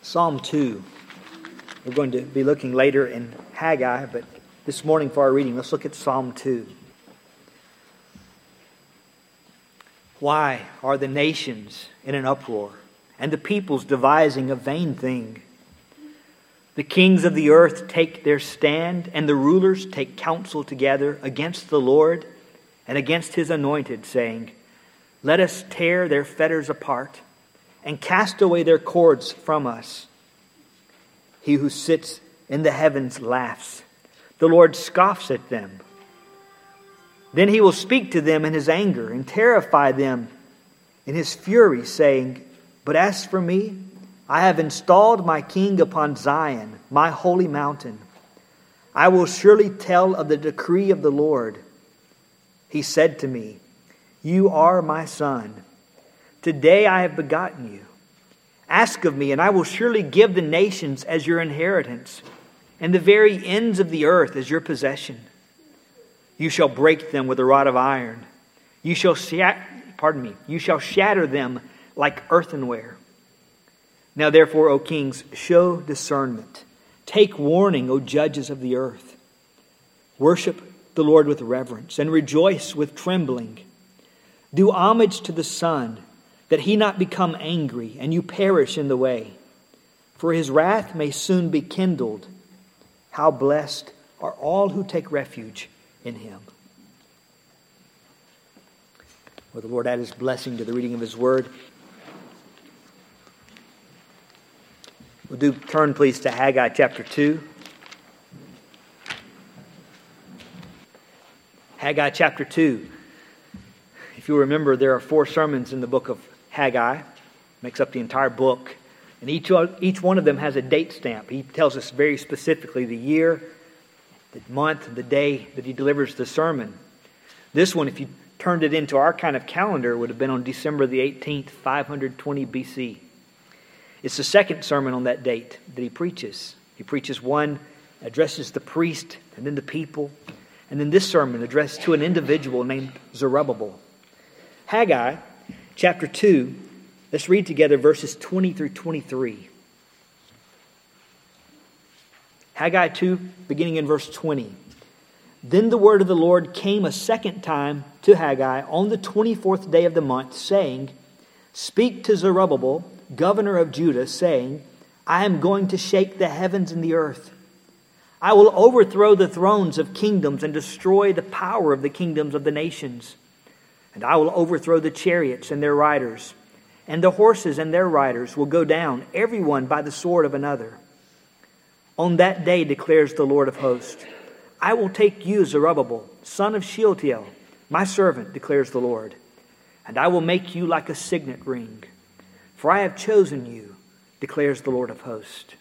Psalm 2. We're going to be looking later in Haggai, but this morning for our reading, let's look at Psalm 2. Why are the nations in an uproar, and the peoples devising a vain thing? The kings of the earth take their stand, and the rulers take counsel together against the Lord and against his anointed, saying, "Let us tear their fetters apart and cast away their cords from us." He who sits in the heavens laughs. The Lord scoffs at them. Then he will speak to them in his anger and terrify them in his fury, saying, "But as for me, I have installed my king upon Zion, my holy mountain. I will surely tell of the decree of the Lord. He said to me, 'You are my son. Today I have begotten you. Ask of me, and I will surely give the nations as your inheritance, and the very ends of the earth as your possession. You shall break them with a rod of iron. You shall shatter them like earthenware. Now therefore, O kings, show discernment. Take warning, O judges of the earth. Worship the Lord with reverence, and rejoice with trembling. Do homage to the Son, that he not become angry, and you perish in the way. For his wrath may soon be kindled. How blessed are all who take refuge in him." Will the Lord add his blessing to the reading of his word? We'll turn please to Haggai chapter 2. Haggai chapter 2. If you remember, there are 4 sermons in the book of Haggai. Makes up the entire book. And each one of them has a date stamp. He tells us very specifically the year, the month, and the day that he delivers the sermon. This one, if you turned it into our kind of calendar, would have been on December the 18th, 520 BC. It's the second sermon on that date that he preaches. He preaches one, addresses the priest and then the people. And then this sermon addressed to an individual named Zerubbabel. Haggai chapter 2, let's read together verses 20 through 23. Haggai 2, beginning in verse 20. Then the word of the Lord came a second time to Haggai on the 24th day of the month, saying, "Speak to Zerubbabel, governor of Judah, saying, I am going to shake the heavens and the earth. I will overthrow the thrones of kingdoms and destroy the power of the kingdoms of the nations. And I will overthrow the chariots and their riders, and the horses and their riders will go down, every one by the sword of another. On that day, declares the Lord of hosts, I will take you, Zerubbabel, son of Shealtiel, my servant, declares the Lord, and I will make you like a signet ring. For I have chosen you, declares the Lord of hosts."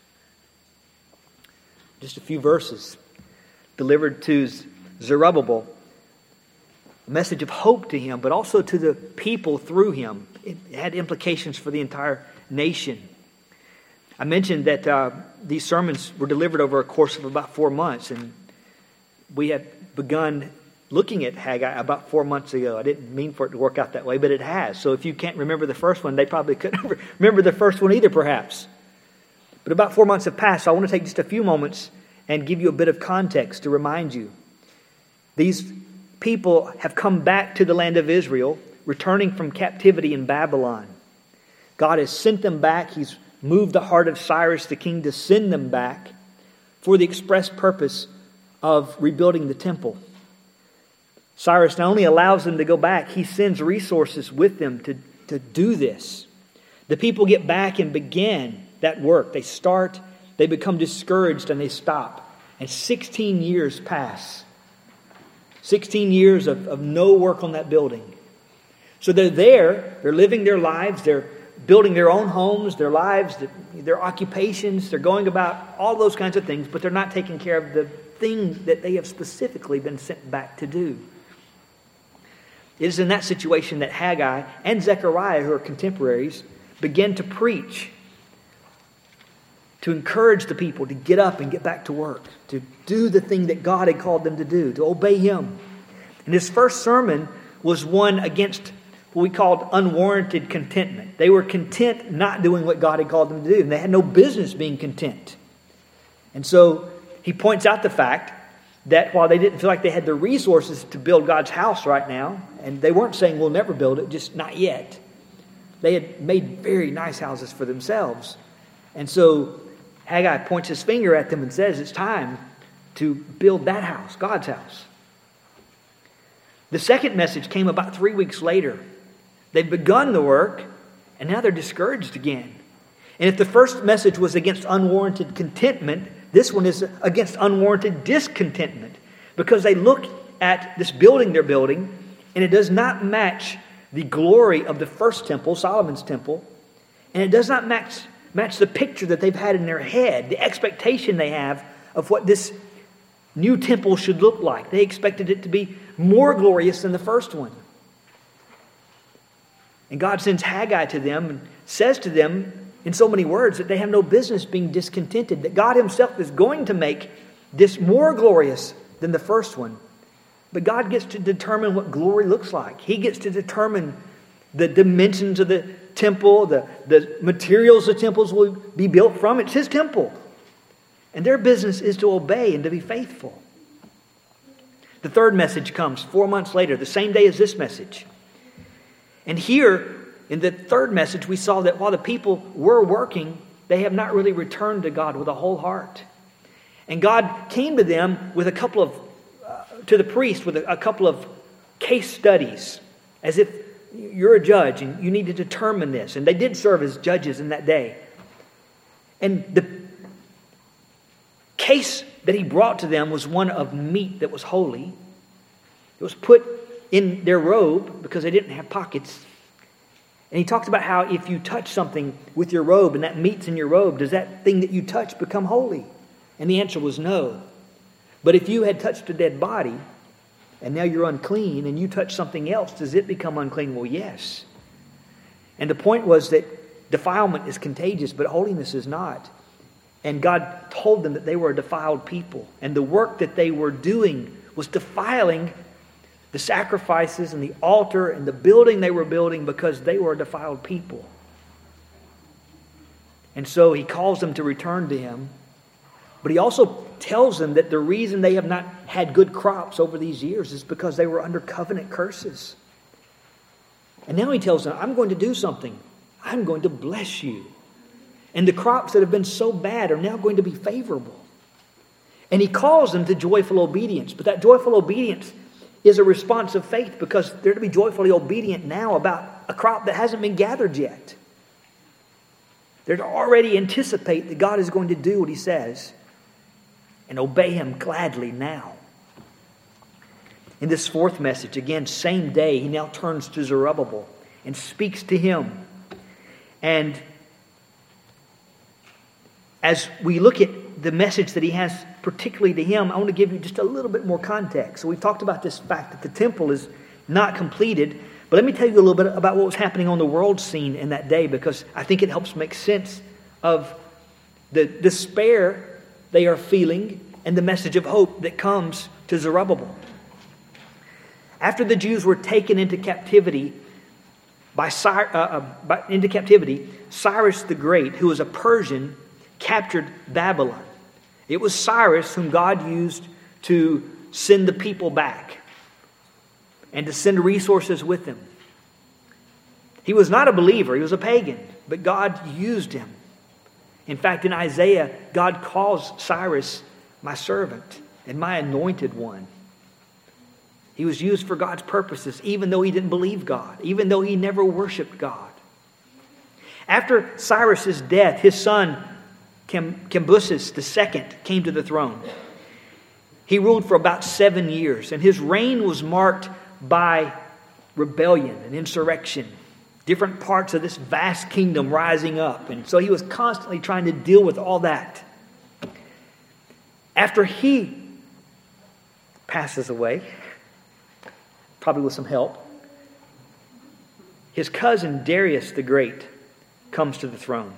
Just a few verses delivered to Zerubbabel. A message of hope to him, but also to the people through him. It had implications for the entire nation. I mentioned that these sermons were delivered over a course of about 4 months, and we had begun looking at Haggai about 4 months ago. I didn't mean for it to work out that way, but it has. So if you can't remember the first one, they probably couldn't remember the first one either, perhaps. But about 4 months have passed, so I want to take just a few moments and give you a bit of context to remind you. These people have come back to the land of Israel, returning from captivity in Babylon. God has sent them back. He's moved the heart of Cyrus the king to send them back for the express purpose of rebuilding the temple. Cyrus not only allows them to go back, he sends resources with them to do this. The people get back and begin that work. They start, they become discouraged, and they stop. And 16 years pass. 16 years of no work on that building. So they're there, they're living their lives, they're building their own homes, their lives, their occupations, they're going about all those kinds of things, but they're not taking care of the thing that they have specifically been sent back to do. It is in that situation that Haggai and Zechariah, who are contemporaries, begin to preach, to encourage the people to get up and get back to work, to do the thing that God had called them to do, to obey Him. And his first sermon was one against what we called unwarranted contentment. They were content not doing what God had called them to do, and they had no business being content. And so he points out the fact that while they didn't feel like they had the resources to build God's house right now, and they weren't saying we'll never build it, just not yet, they had made very nice houses for themselves. And so Haggai points his finger at them and says it's time to build that house, God's house. The second message came about 3 weeks later. They've begun the work, and now they're discouraged again. And if the first message was against unwarranted contentment, this one is against unwarranted discontentment. Because they look at this building they're building, and it does not match the glory of the first temple, Solomon's temple. And it does not match the picture that they've had in their head, the expectation they have of what this new temple should look like. They expected it to be more glorious than the first one. And God sends Haggai to them and says to them in so many words that they have no business being discontented, that God himself is going to make this more glorious than the first one. But God gets to determine what glory looks like. He gets to determine the dimensions of the temple, the materials the temples will be built from. It's his temple. And their business is to obey and to be faithful. The third message comes 4 months later, the same day as this message. And here, in the third message, we saw that while the people were working, they have not really returned to God with a whole heart. And God came to them with to the priest with a couple of case studies, as if you're a judge and you need to determine this. And they did serve as judges in that day. And the case that he brought to them was one of meat that was holy. It was put in their robe because they didn't have pockets. And he talked about how if you touch something with your robe and that meat's in your robe, does that thing that you touch become holy? And the answer was no. But if you had touched a dead body and now you're unclean and you touch something else, does it become unclean? Well, yes. And the point was that defilement is contagious, but holiness is not. And God told them that they were a defiled people. And the work that they were doing was defiling the sacrifices and the altar and the building they were building because they were a defiled people. And so he calls them to return to him. But he also tells them that the reason they have not had good crops over these years is because they were under covenant curses. And now he tells them, I'm going to do something. I'm going to bless you. And the crops that have been so bad are now going to be favorable. And he calls them to joyful obedience. But that joyful obedience is a response of faith, because they're to be joyfully obedient now about a crop that hasn't been gathered yet. They're to already anticipate that God is going to do what he says and obey him gladly now. In this fourth message, again, same day, he now turns to Zerubbabel and speaks to him. And as we look at the message that he has particularly to him, I want to give you just a little bit more context. So we've talked about this fact that the temple is not completed. But let me tell you a little bit about what was happening on the world scene in that day, because I think it helps make sense of the despair they are feeling and the message of hope that comes to Zerubbabel. After the Jews were taken into captivity Cyrus the Great, who was a Persian, captured Babylon. It was Cyrus whom God used to send the people back and to send resources with them. He was not a believer, he was a pagan, but God used him. In fact, in Isaiah, God calls Cyrus my servant and my anointed one. He was used for God's purposes, even though he didn't believe God, even though he never worshiped God. After Cyrus's death, his son Cambyses II came to the throne. He ruled for about 7 years, and his reign was marked by rebellion and insurrection, different parts of this vast kingdom rising up. And so he was constantly trying to deal with all that. After he passes away, probably with some help, his cousin Darius the Great comes to the throne.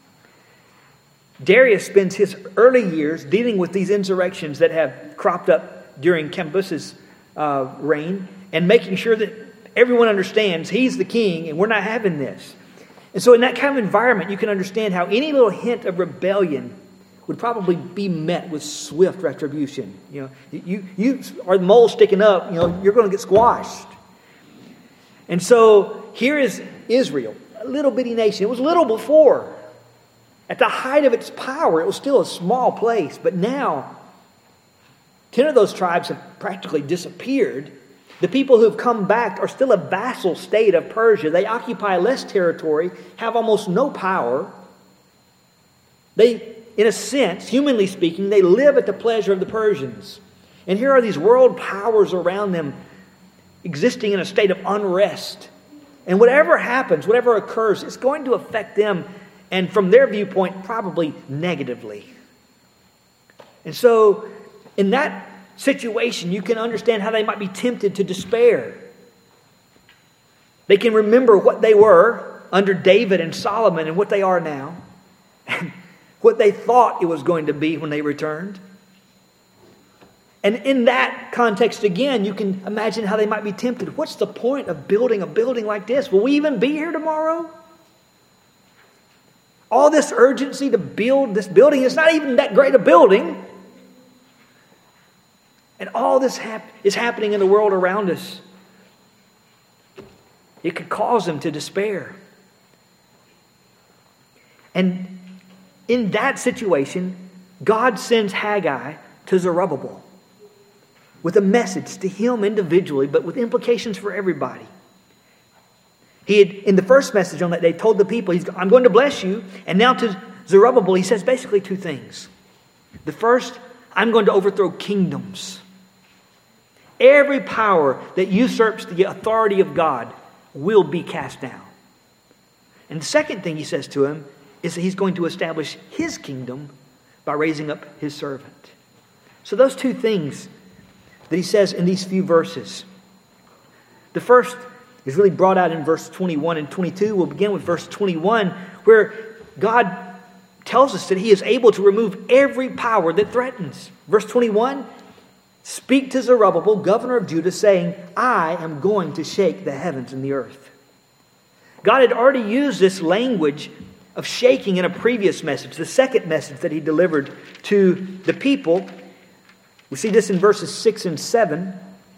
Darius spends his early years dealing with these insurrections that have cropped up during Cambyses' reign, and making sure that everyone understands he's the king and we're not having this. And so in that kind of environment, you can understand how any little hint of rebellion would probably be met with swift retribution. You are the mole sticking up, you're going to get squashed. And so here is Israel, a little bitty nation. It was little before. At the height of its power, it was still a small place. But now, 10 of those tribes have practically disappeared. The people who have come back are still a vassal state of Persia. They occupy less territory, have almost no power. They, in a sense, humanly speaking, they live at the pleasure of the Persians. And here are these world powers around them existing in a state of unrest. And whatever happens, whatever occurs, it's going to affect them, and from their viewpoint, probably negatively. And so, in that situation, you can understand how they might be tempted to despair. They can remember what they were under David and Solomon and what they are now, and what they thought it was going to be when they returned. And in that context, again, you can imagine how they might be tempted. What's the point of building a building like this? Will we even be here tomorrow? All this urgency to build this building, it's not even that great a building. And all this is happening in the world around us. It could cause them to despair. And in that situation, God sends Haggai to Zerubbabel with a message to him individually, but with implications for everybody. He had, in the first message on that day, told the people, I'm going to bless you. And now to Zerubbabel, he says basically two things. The first, I'm going to overthrow kingdoms. Every power that usurps the authority of God will be cast down. And the second thing he says to him is that he's going to establish his kingdom by raising up his servant. So those two things that he says in these few verses. The first is really brought out in verse 21 and 22. We'll begin with verse 21, where God tells us that he is able to remove every power that threatens. Verse 21, speak to Zerubbabel, governor of Judah, saying, I am going to shake the heavens and the earth. God had already used this language of shaking in a previous message, the second message that he delivered to the people. We see this in verses 6 and 7.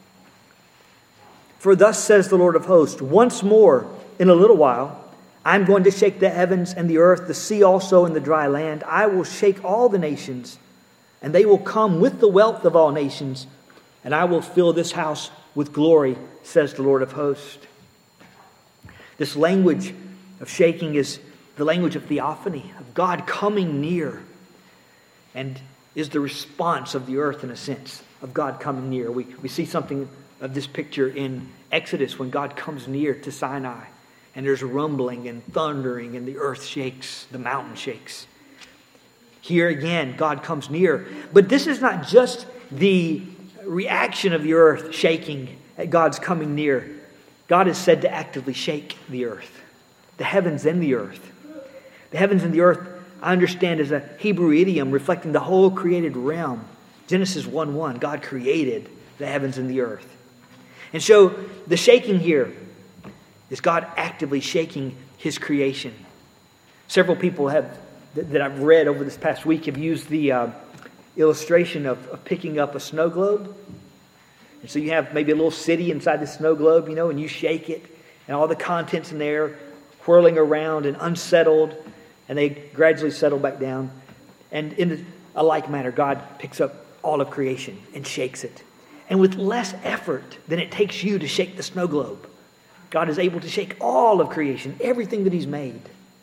For thus says the Lord of hosts, once more in a little while, I'm going to shake the heavens and the earth, the sea also and the dry land. I will shake all the nations, and they will come with the wealth of all nations, and I will fill this house with glory, says the Lord of hosts. This language of shaking is the language of theophany, of God coming near, and is the response of the earth in a sense, of God coming near. We see something of this picture in Exodus when God comes near to Sinai, and there's rumbling and thundering, and the earth shakes, the mountain shakes. Here again, God comes near. But this is not just the reaction of the earth shaking at God's coming near. God is said to actively shake the earth, the heavens and the earth. The heavens and the earth, I understand, is a Hebrew idiom reflecting the whole created realm. Genesis 1:1, God created the heavens and the earth. And so the shaking here is God actively shaking his creation. Several people that I've read over this past week have used the illustration of picking up a snow globe. And so you have maybe a little city inside the snow globe, and you shake it, and all the contents in there whirling around and unsettled, and they gradually settle back down. And in a like manner, God picks up all of creation and shakes it. And with less effort than it takes you to shake the snow globe, God is able to shake all of creation, everything that he's made.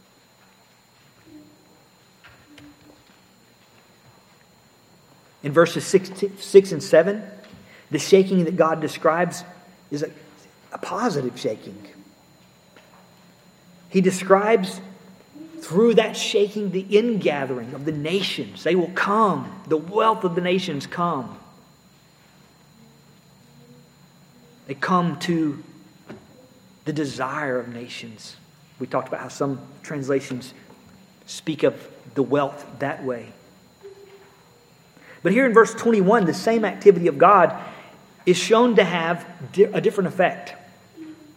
In verses 6 and 7, the shaking that God describes is a positive shaking. He describes through that shaking the ingathering of the nations. They will come. The wealth of the nations come. They come to the desire of nations. We talked about how some translations speak of the wealth that way. But here in verse 21, the same activity of God is shown to have a different effect.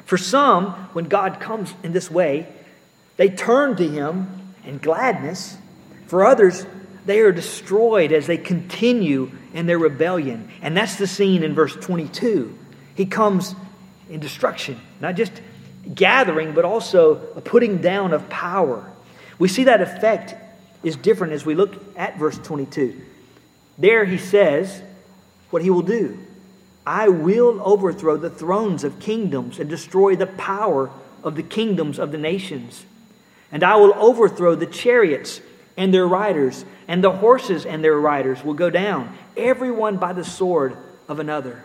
For some, when God comes in this way, they turn to Him in gladness. For others, they are destroyed as they continue in their rebellion. And that's the scene in verse 22. He comes in destruction, not just gathering, but also a putting down of power. We see that effect is different as we look at verse 22. There he says what He will do. I will overthrow the thrones of kingdoms and destroy the power of the kingdoms of the nations. And I will overthrow the chariots and their riders, and the horses and their riders will go down, everyone by the sword of another.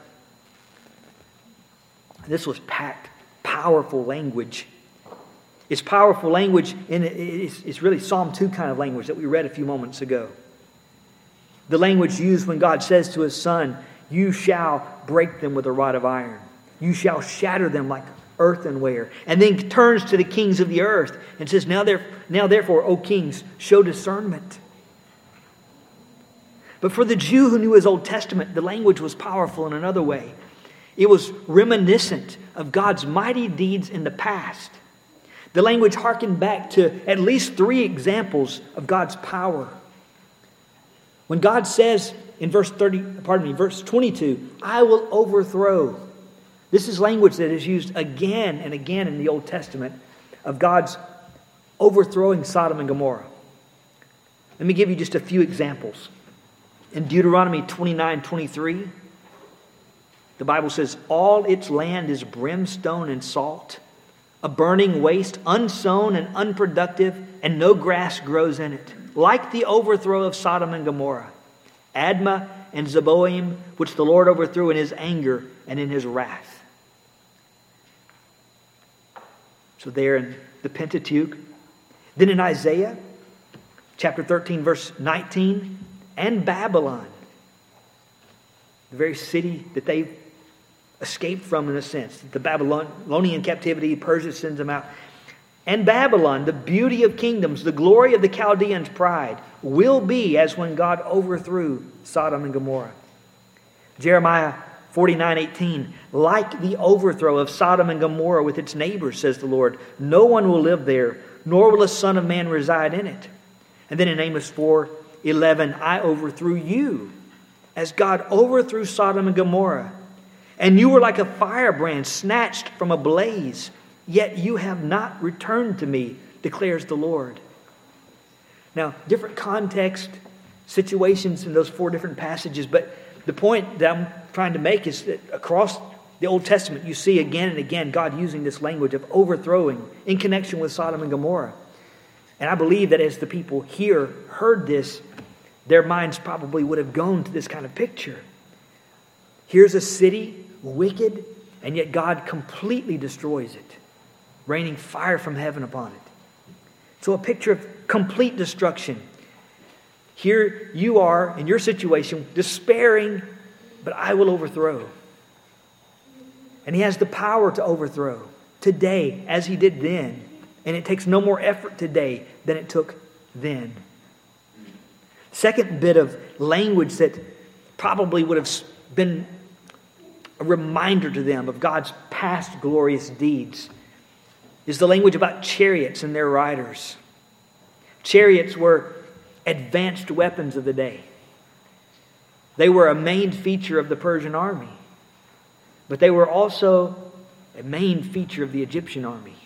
This was packed, powerful language. It's powerful language, and it's really Psalm 2 kind of language that we read a few moments ago. The language used when God says to His Son, you shall break them with a rod of iron. You shall shatter them like earthenware. And then turns to the kings of the earth and says, Now therefore, O kings, show discernment. But for the Jew who knew his Old Testament, the language was powerful in another way. It was reminiscent of God's mighty deeds in the past. The language harkened back to at least 3 examples of God's power. When God says in verse 22, I will overthrow. This is language that is used again and again in the Old Testament of God's overthrowing Sodom and Gomorrah. Let me give you just a few examples. In Deuteronomy 29:23, the Bible says, all its land is brimstone and salt, a burning waste, unsown and unproductive, and no grass grows in it, like the overthrow of Sodom and Gomorrah, Admah and Zeboim, which the Lord overthrew in His anger and in His wrath. So there in the Pentateuch. Then in Isaiah chapter 13, verse 19, and Babylon, the very city that they escaped from in a sense. The Babylonian captivity, Persia sends them out. And Babylon, the beauty of kingdoms, the glory of the Chaldeans' pride, will be as when God overthrew Sodom and Gomorrah. Jeremiah 49:18, like the overthrow of Sodom and Gomorrah with its neighbors, says the Lord, no one will live there, nor will a son of man reside in it. And then in Amos 4:11, I overthrew you, as God overthrew Sodom and Gomorrah. And you were like a firebrand snatched from a blaze, yet you have not returned to me, declares the Lord. Now, different context, situations in those 4 different passages, but the point that I'm trying to make is that across the Old Testament, you see again and again God using this language of overthrowing in connection with Sodom and Gomorrah. And I believe that as the people here heard this, their minds probably would have gone to this kind of picture. Here's a city, wicked, and yet God completely destroys it, raining fire from heaven upon it. So a picture of complete destruction. Here you are in your situation, despairing, but I will overthrow. And He has the power to overthrow today as He did then. And it takes no more effort today than it took then. Second bit of language that probably would have been a reminder to them of God's past glorious deeds is the language about chariots and their riders. Chariots were advanced weapons of the day. They were a main feature of the Persian army, but they were also a main feature of the Egyptian army.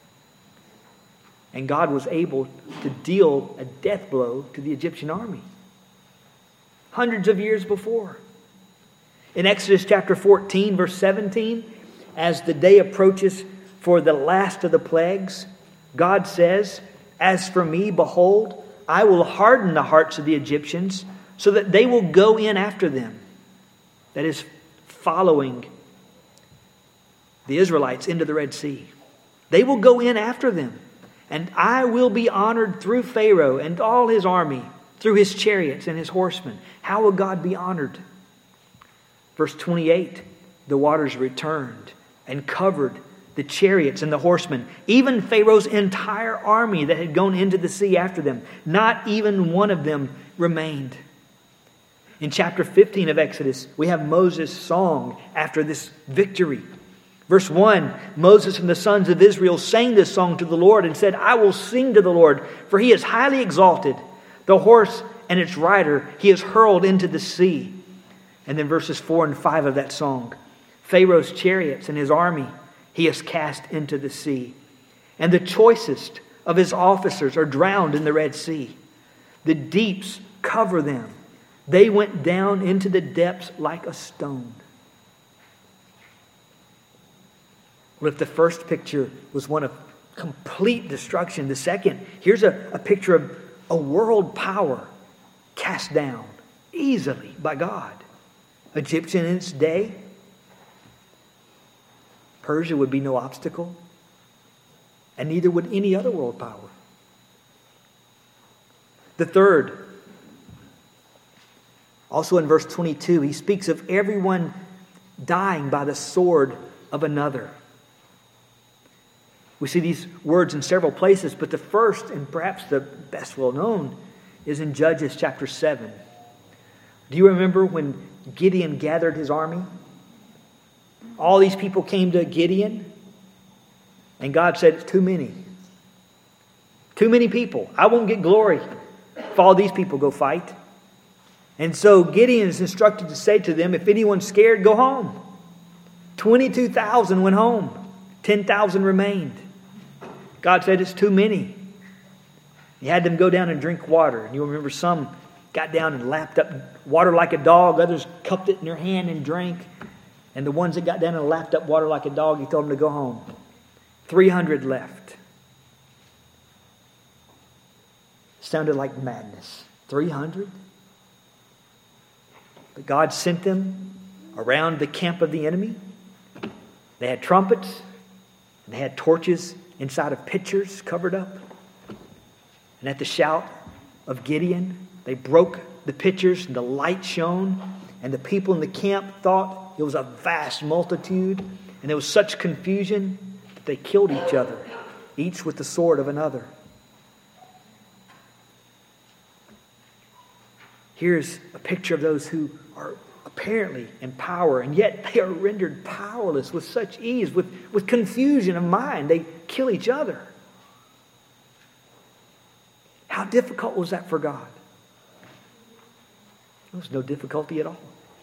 And God was able to deal a death blow to the Egyptian army hundreds of years before. In Exodus chapter 14, verse 17, as the day approaches for the last of the plagues, God says, as for me, behold, I will harden the hearts of the Egyptians so that they will go in after them. That is, following the Israelites into the Red Sea. They will go in after them. And I will be honored through Pharaoh and all his army, through his chariots and his horsemen. How will God be honored? Verse 28, the waters returned and covered the chariots and the horsemen, even Pharaoh's entire army that had gone into the sea after them. Not even one of them remained. In chapter 15 of Exodus, we have Moses' song after this victory. Verse 1, Moses and the sons of Israel sang this song to the Lord and said, I will sing to the Lord, for he is highly exalted. The horse and its rider he has hurled into the sea. And then verses 4 and 5 of that song. Pharaoh's chariots and his army he has cast into the sea. And the choicest of his officers are drowned in the Red Sea. The deeps cover them. They went down into the depths like a stone. Well, if the first picture was one of complete destruction, the second, here's a picture of a world power cast down easily by God. Egyptian in its day, Persia would be no obstacle, and neither would any other world power. The third, also in verse 22, he speaks of everyone dying by the sword of another. We see these words in several places, but the first and perhaps the best well known is in Judges chapter 7. Do you remember when Gideon gathered his army? All these people came to Gideon, and God said, it's too many. Too many people. I won't get glory if all these people go fight. And so Gideon is instructed to say to them, if anyone's scared, go home. 22,000 went home. 10,000 remained. God said it's too many. He had them go down and drink water. And you'll remember some got down and lapped up water like a dog. Others cupped it in their hand and drank. And the ones that got down and lapped up water like a dog, he told them to go home. 300 left. Sounded like madness. 300? But God sent them around the camp of the enemy. They had trumpets. And they had torches inside of pitchers covered up. And at the shout of Gideon, they broke the pitchers and the light shone. And the people in the camp thought it was a vast multitude. And there was such confusion that they killed each other, each with the sword of another. Here's a picture of those who are apparently in power, and yet they are rendered powerless with such ease, with confusion of mind. They kill each other. How difficult was that for God? There was no difficulty at all.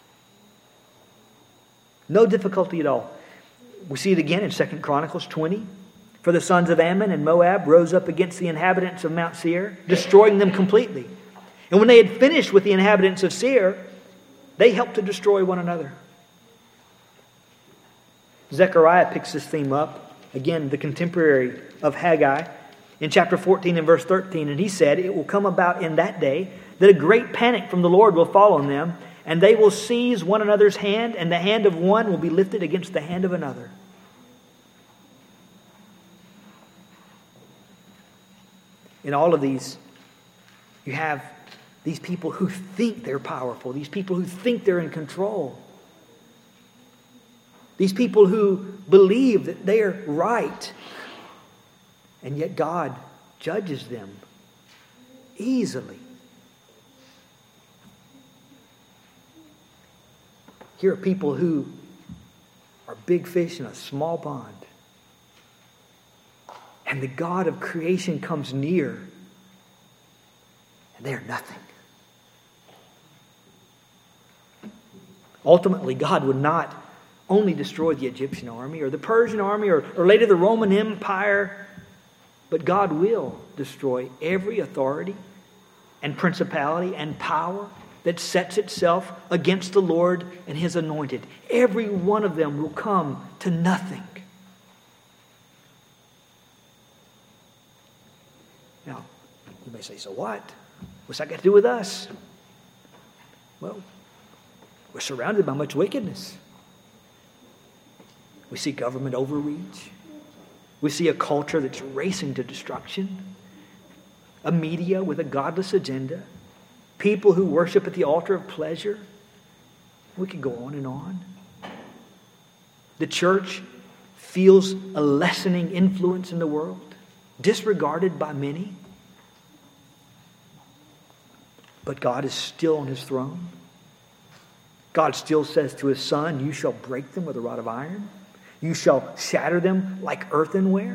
No difficulty at all. We see it again in 2 Chronicles 20. For the sons of Ammon and Moab rose up against the inhabitants of Mount Seir, destroying them completely. And when they had finished with the inhabitants of Seir, they helped to destroy one another. Zechariah picks this theme up, again, the contemporary of Haggai, in chapter 14 and verse 13. And he said, it will come about in that day that a great panic from the Lord will fall on them, and they will seize one another's hand, and the hand of one will be lifted against the hand of another. In all of these, you have these people who think they're powerful. These people who think they're in control. These people who believe that they are right. And yet God judges them easily. Here are people who are big fish in a small pond. And the God of creation comes near. And they are nothing. Ultimately, God would not only destroy the Egyptian army or the Persian army or later the Roman Empire, but God will destroy every authority and principality and power that sets itself against the Lord and His anointed. Every one of them will come to nothing. Now, you may say, so what? What's that got to do with us? Well, we're surrounded by much wickedness. We see government overreach. We see a culture that's racing to destruction. A media with a godless agenda. People who worship at the altar of pleasure. We could go on and on. The church feels a lessening influence in the world, disregarded by many. But God is still on His throne. God still says to His Son, you shall break them with a rod of iron. You shall shatter them like earthenware.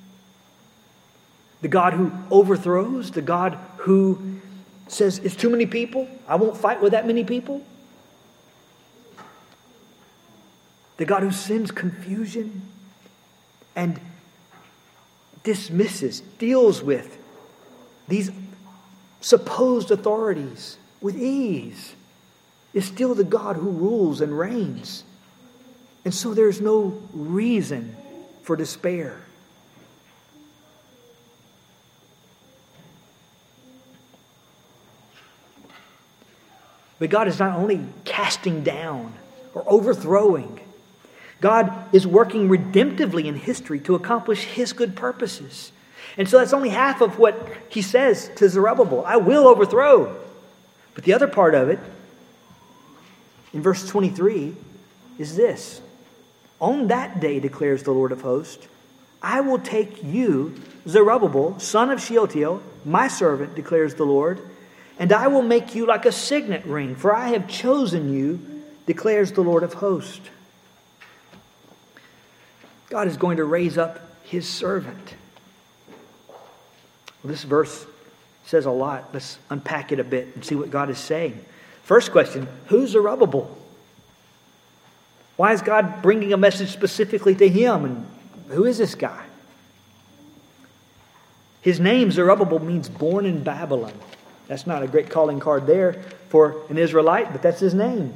The God who overthrows, the God who says, it's too many people, I won't fight with that many people. The God who sends confusion and dismisses, deals with these supposed authorities with ease, is still the God who rules and reigns. And so there's no reason for despair. But God is not only casting down or overthrowing. God is working redemptively in history to accomplish His good purposes. And so that's only half of what He says to Zerubbabel. I will overthrow. But the other part of it, in verse 23, is this. On that day, declares the Lord of hosts, I will take you, Zerubbabel, son of Shealtiel, my servant, declares the Lord, and I will make you like a signet ring, for I have chosen you, declares the Lord of hosts. God is going to raise up His servant. Well, this verse says a lot. Let's unpack it a bit and see what God is saying. First question, who's Zerubbabel? Why is God bringing a message specifically to him? And who is this guy? His name, Zerubbabel, means born in Babylon. That's not a great calling card there for an Israelite, but that's his name.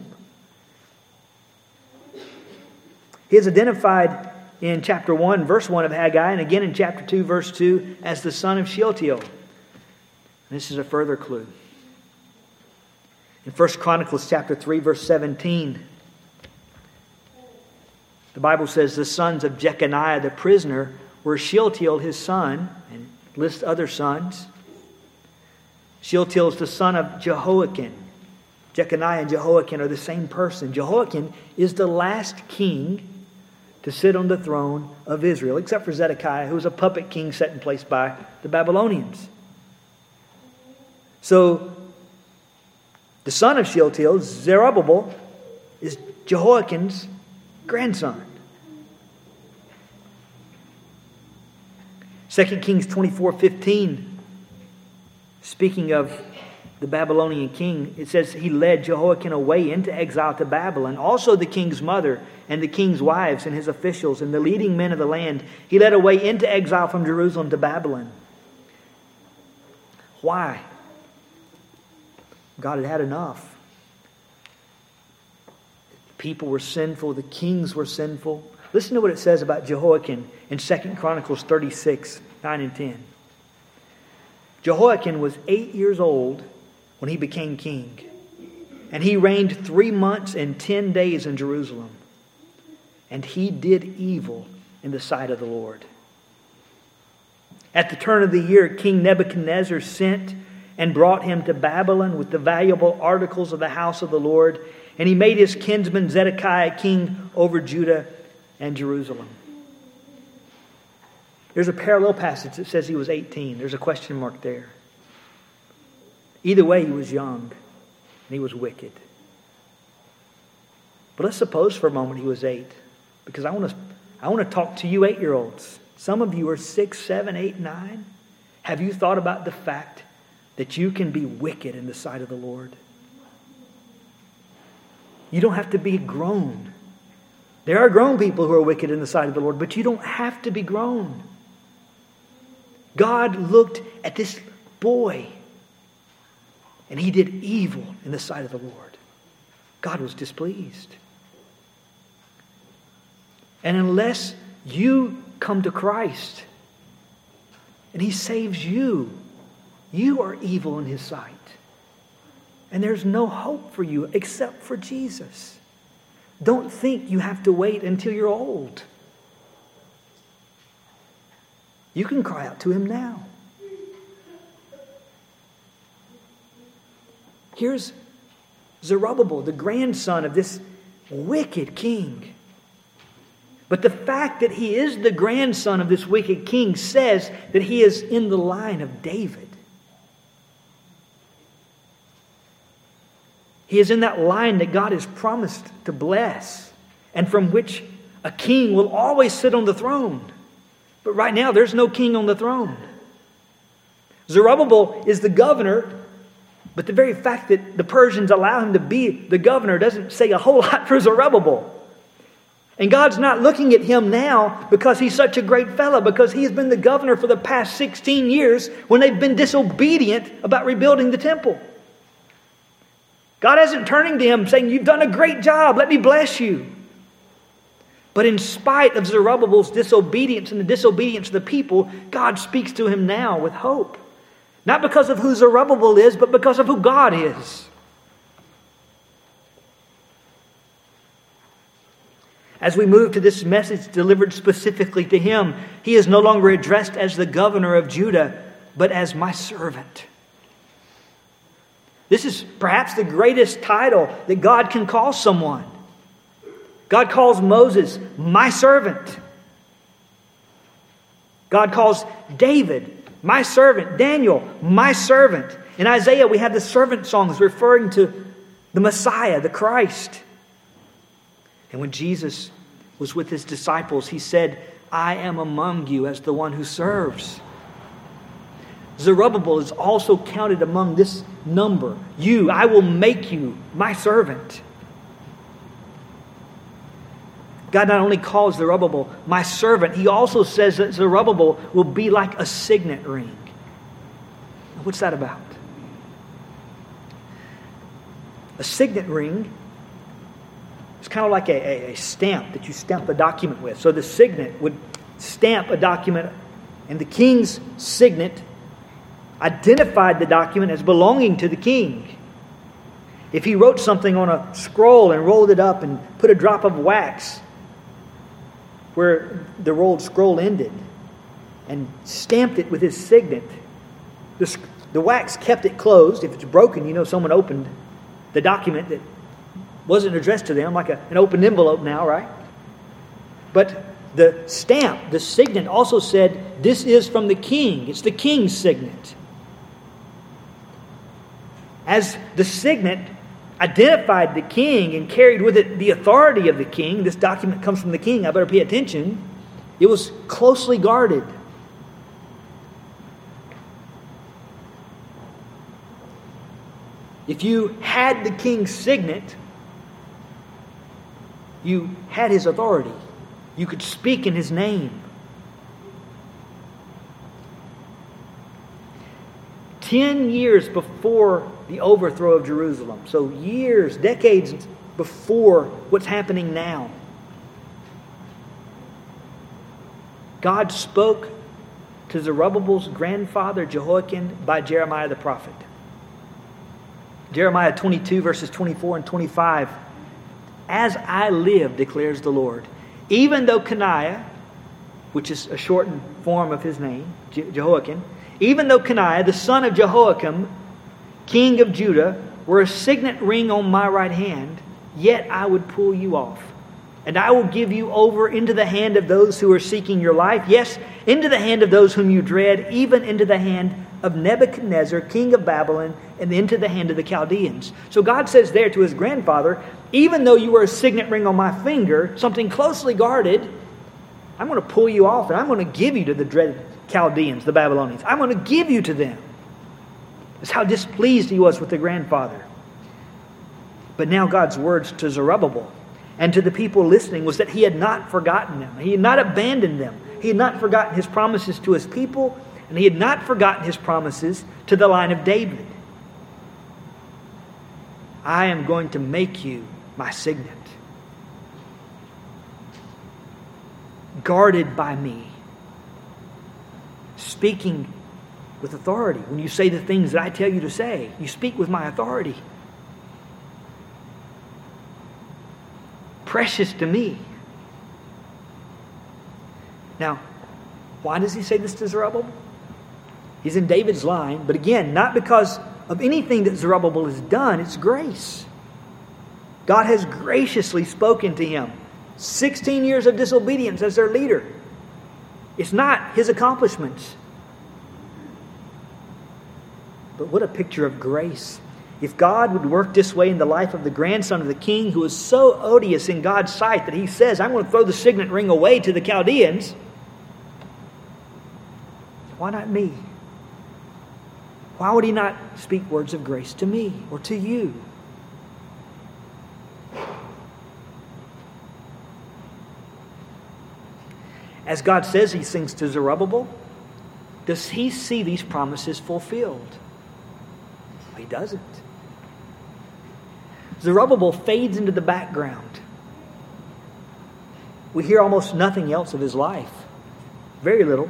He is identified in chapter 1, verse 1 of Haggai, and again in chapter 2, verse 2, as the son of Shealtiel. This is a further clue. In 1 Chronicles chapter 3, verse 17, the Bible says the sons of Jeconiah the prisoner were Shealtiel his son, and lists other sons. Shealtiel is the son of Jehoiakim. Jeconiah and Jehoiakim are the same person. Jehoiakim is the last king to sit on the throne of Israel, except for Zedekiah, who was a puppet king set in place by the Babylonians. So, the son of Shealtiel, Zerubbabel, is Jehoiakim's grandson. 2 Kings 24:15, speaking of the Babylonian king, it says he led Jehoiakim away into exile to Babylon. Also the king's mother and the king's wives and his officials and the leading men of the land, he led away into exile from Jerusalem to Babylon. Why? God had had enough. People were sinful. The kings were sinful. Listen to what it says about Jehoiakim in 2 Chronicles 36, 9 and 10. Jehoiakim was 8 years old when he became king, and he reigned 3 months and 10 days in Jerusalem. And he did evil in the sight of the Lord. At the turn of the year, King Nebuchadnezzar sent and brought him to Babylon with the valuable articles of the house of the Lord. And he made his kinsman Zedekiah king over Judah and Jerusalem. There's a parallel passage that says he was 18. There's a question mark there. Either way, he was young and he was wicked. But let's suppose for a moment he was 8. Because I want to talk to you 8-year-olds. Some of you are 6, 7, 8, 9. Have you thought about the fact that you can be wicked in the sight of the Lord? You don't have to be grown. There are grown people who are wicked in the sight of the Lord, but you don't have to be grown. God looked at this boy and he did evil in the sight of the Lord. God was displeased. And unless you come to Christ and He saves you, you are evil in His sight. And there's no hope for you except for Jesus. Don't think you have to wait until you're old. You can cry out to Him now. Here's Zerubbabel, the grandson of this wicked king. But the fact that he is the grandson of this wicked king says that he is in the line of David. He is in that line that God has promised to bless, and from which A king will always sit on the throne. But right now, there's no king on the throne. Zerubbabel is the governor, but the very fact that the Persians allow him to be the governor doesn't say a whole lot for Zerubbabel. And God's not looking at him now because he's such a great fellow, because he has been the governor for the past 16 years when they've been disobedient about rebuilding the temple. God isn't turning to him saying, "You've done a great job, let me bless you." But in spite of Zerubbabel's disobedience and the disobedience of the people, God speaks to him now with hope. Not because of who Zerubbabel is, but because of who God is. As we move to this message delivered specifically to him, he is no longer addressed as the governor of Judah, but as my servant. This is perhaps the greatest title that God can call someone. God calls Moses, my servant. God calls David, my servant. Daniel, my servant. In Isaiah, we have the servant songs referring to the Messiah, the Christ. And when Jesus was with his disciples, he said, "I am among you as the one who serves." Zerubbabel is also counted among this number. You, I will make you my servant. God not only calls Zerubbabel my servant, he also says that Zerubbabel will be like a signet ring. What's that about? A signet ring is kind of like a stamp that you stamp a document with. So the signet would stamp a document, and the king's signet identified the document as belonging to the king. If he wrote something on a scroll and rolled it up and put a drop of wax where the rolled scroll ended and stamped it with his signet, the wax kept it closed. If it's broken, someone opened the document that wasn't addressed to them, like an open envelope now, right? But the stamp, the signet, also said, "This is from the king." It's the king's signet. As the signet identified the king and carried with it the authority of the king, this document comes from the king, I better pay attention. It was closely guarded. If you had the king's signet, you had his authority. You could speak in his name. 10 years before the overthrow of Jerusalem, so years, decades before what's happening now, God spoke to Zerubbabel's grandfather Jehoiakim by Jeremiah the prophet. Jeremiah 22 verses 24 and 25. "As I live, declares the Lord, even though Coniah," which is a shortened form of his name, Jehoiakim, "even though Coniah, the son of Jehoiakim, king of Judah, were a signet ring on my right hand, yet I would pull you off. And I will give you over into the hand of those who are seeking your life. Yes, into the hand of those whom you dread, even into the hand of Nebuchadnezzar, king of Babylon, and into the hand of the Chaldeans." So God says there to his grandfather, even though you were a signet ring on my finger, something closely guarded, I'm going to pull you off and I'm going to give you to the dreaded Chaldeans, the Babylonians. I'm going to give you to them. That's how displeased he was with the grandfather. But now God's words to Zerubbabel and to the people listening was that he had not forgotten them. He had not abandoned them. He had not forgotten his promises to his people, and he had not forgotten his promises to the line of David. "I am going to make you my signet, guarded by me, speaking with authority. When you say the things that I tell you to say, you speak with my authority. Precious to me." Now, why does he say this to Zerubbabel? He's in David's line, but again, not because of anything that Zerubbabel has done. It's grace. God has graciously spoken to him. 16 years of disobedience as their leader. It's not his accomplishments. But what a picture of grace. If God would work this way in the life of the grandson of the king, who is so odious in God's sight that he says, I'm going to throw the signet ring away to the Chaldeans, why not me? Why would he not speak words of grace to me or to you? As God says these things to Zerubbabel, does he see these promises fulfilled? He doesn't. Zerubbabel fades into the background. We hear almost nothing else of his life. Very little.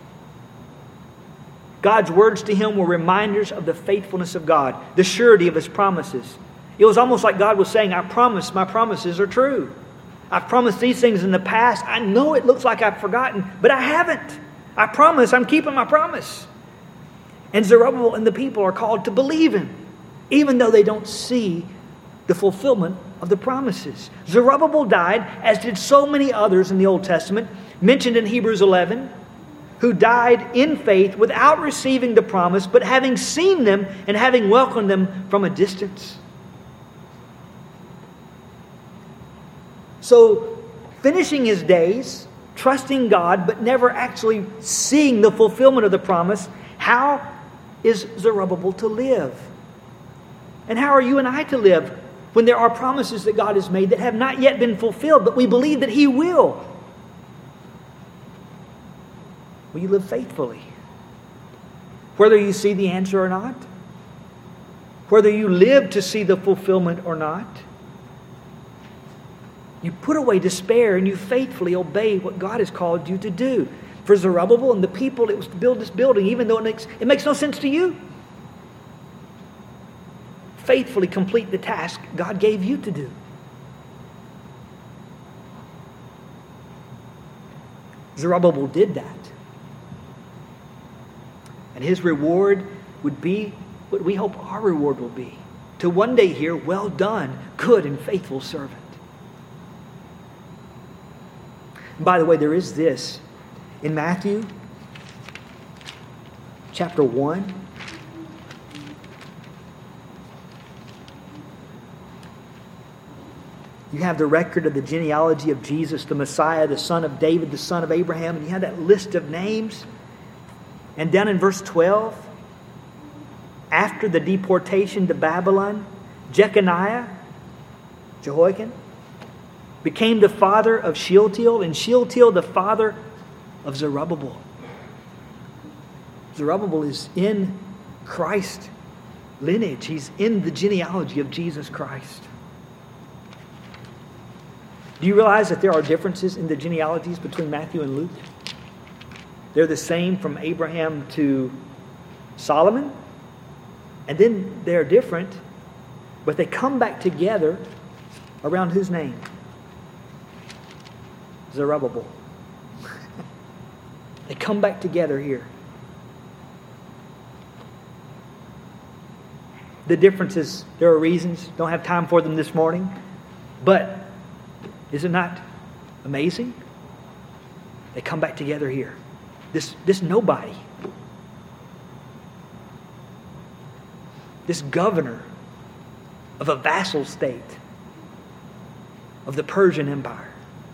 God's words to him were reminders of the faithfulness of God, the surety of his promises. It was almost like God was saying, I promise my promises are true. I've promised these things in the past. I know it looks like I've forgotten, but I haven't. I promise I'm keeping my promise. And Zerubbabel and the people are called to believe him, even though they don't see the fulfillment of the promises. Zerubbabel died, as did so many others in the Old Testament, mentioned in Hebrews 11, who died in faith without receiving the promise, but having seen them and having welcomed them from a distance. So, finishing his days, trusting God, but never actually seeing the fulfillment of the promise, how is Zerubbabel to live? And how are you and I to live when there are promises that God has made that have not yet been fulfilled, but we believe that He will? Will you live faithfully? Whether you see the answer or not? Whether you live to see the fulfillment or not? You put away despair and you faithfully obey what God has called you to do. For Zerubbabel and the people, it was to build this building, even though it makes no sense to you. Faithfully complete the task God gave you to do. Zerubbabel did that. And his reward would be what we hope our reward will be. To one day hear, well done, good and faithful servant. And by the way, there is this. In Matthew chapter 1, you have the record of the genealogy of Jesus, the Messiah, the son of David, the son of Abraham, and you have that list of names. And down in verse 12, after the deportation to Babylon, Jeconiah, Jehoiakim, became the father of Shealtiel, and Shealtiel the father of Zerubbabel. Zerubbabel is in Christ's lineage. He's in the genealogy of Jesus Christ. Do you realize that there are differences in the genealogies between Matthew and Luke? They're the same from Abraham to Solomon. And then they're different, but they come back together around whose name? Zerubbabel. They come back together here. The differences, there are reasons. Don't have time for them this morning. But is it not amazing? They come back together here. This nobody. This governor of a vassal state of the Persian Empire.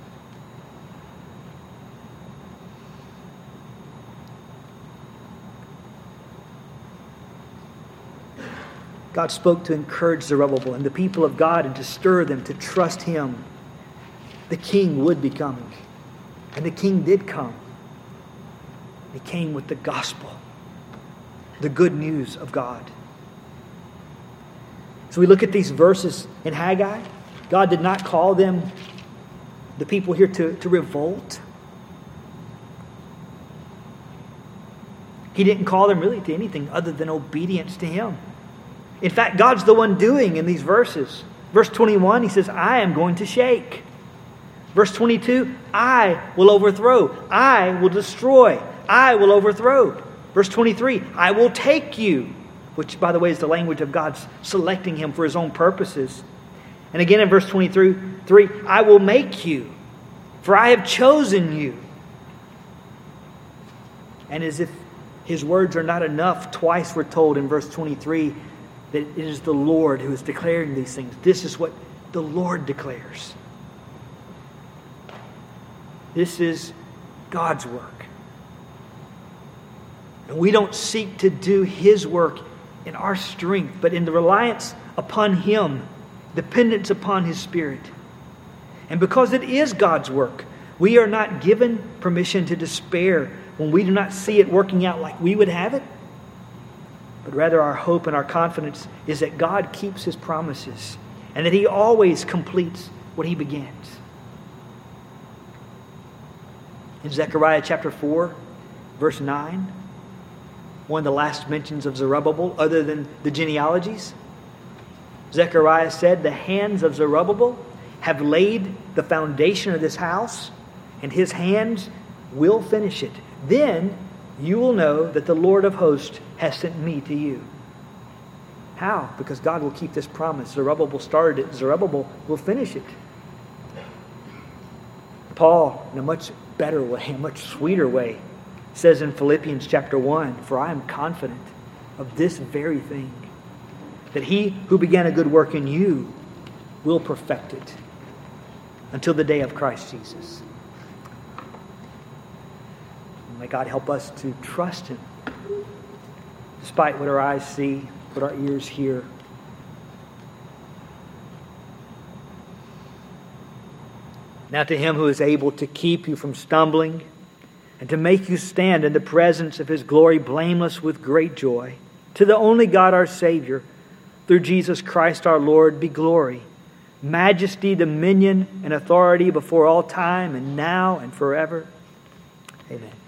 God spoke to encourage Zerubbabel and the people of God and to stir them to trust Him. The king would be coming. And the king did come. He came with the gospel, the good news of God. So we look at these verses in Haggai. God did not call them, the people here, to revolt. He didn't call them really to anything other than obedience to Him. In fact, God's the one doing in these verses. Verse 21, He says, I am going to shake. Verse 22, I will overthrow. I will destroy. I will overthrow. Verse 23, I will take you. Which, by the way, is the language of God's selecting him for His own purposes. And again in verse 23, I will make you, for I have chosen you. And as if His words are not enough, twice we're told in verse 23, that it is the Lord who is declaring these things. This is what the Lord declares. This is God's work. And we don't seek to do His work in our strength, but in the reliance upon Him, dependence upon His Spirit. And because it is God's work, we are not given permission to despair when we do not see it working out like we would have it. But rather our hope and our confidence is that God keeps His promises and that He always completes what He begins. In Zechariah chapter 4, verse 9, one of the last mentions of Zerubbabel other than the genealogies, Zechariah said, "The hands of Zerubbabel have laid the foundation of this house, and his hands will finish it. Then you will know that the Lord of hosts has sent me to you." How? Because God will keep this promise. Zerubbabel started it. Zerubbabel will finish it. Paul, in a much better way, a much sweeter way, says in Philippians chapter 1, "For I am confident of this very thing, that He who began a good work in you will perfect it until the day of Christ Jesus." May God help us to trust Him, despite what our eyes see, what our ears hear. Now to Him who is able to keep you from stumbling and to make you stand in the presence of His glory blameless with great joy, to the only God our Savior, through Jesus Christ our Lord, be glory, majesty, dominion, and authority before all time and now and forever. Amen.